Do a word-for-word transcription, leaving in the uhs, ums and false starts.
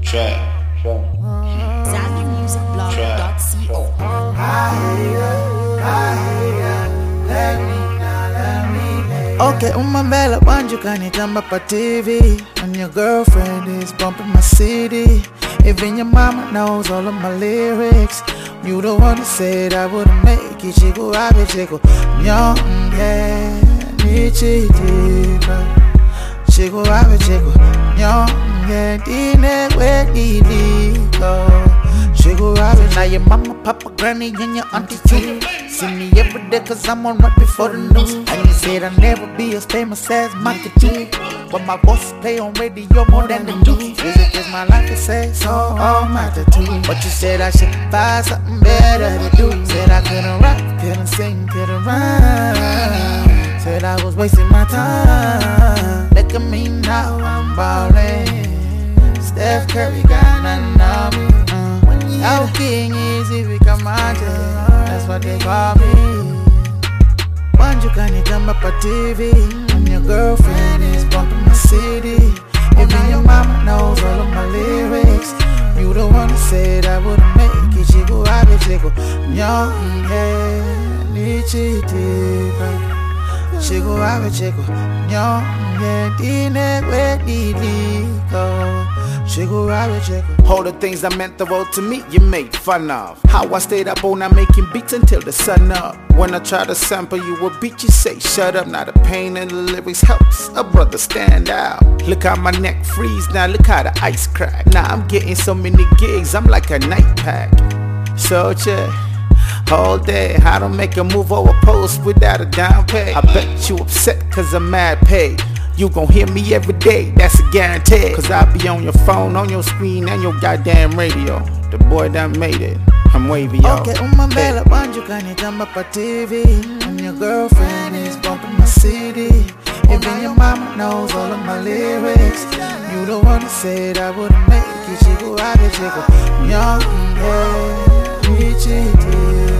Trap. Zambia Music Blog dot co. Okay, umambela banjo kanitamba pa T V, and your girlfriend is bumping my C D. Even your mama knows all of my lyrics. You the one that said I wouldn't make it. Chico, I be chico, young, yeah, nichitiba. Chico, I be chico, young, yeah, dine we diligo. Chico, I be now your mama, papa, granny, and your auntie too. See me every day cause I'm on right before the news. And you said I'll never be as famous as Michael too. But my voice play on radio more than the news. Is it cause my life is sad, so all my tattoo. But you said I should find something better to do. Said I couldn't rap, couldn't sing, couldn't rime. Said I was wasting my time. Look at me now, I'm ballin'. Steph Curry got nothing on me. Our king is if we come out, that's what they call me. Banjo kanitamba pa T V, and your girlfriend is bumping my C D. Even your mama knows all of my lyrics. You the one that said I wouldn't make it. Chico, I be chico, young, yeah, nichitiba. Chico, I be chico, young, yeah, dine we diligo. Chico, I be chico. All the things I meant the world to me, you made fun of. How I stayed up all night making beats until the sun up. When I try to sample you a beat, you say shut up. Now the pain in the lyrics helps a brother stand out. Look how my neck freeze, now look how the ice crack. Now I'm getting so many gigs, I'm like a night pack. So yeah, all day, I don't make a move or a post without a down pay. I bet you upset cause I'm mad paid. You gon' hear me every day, that's a guarantee. Cause I be on your phone, on your screen, and your goddamn radio. The boy done made it, I'm wavy, y'all. Okay, umambela banjo kanitamba pa T V, and your girlfriend is bumping my C D. Even your mama knows all of my lyrics. You the one that said I wouldn't make it. Chico, I be chico, young, yeah, we cheated.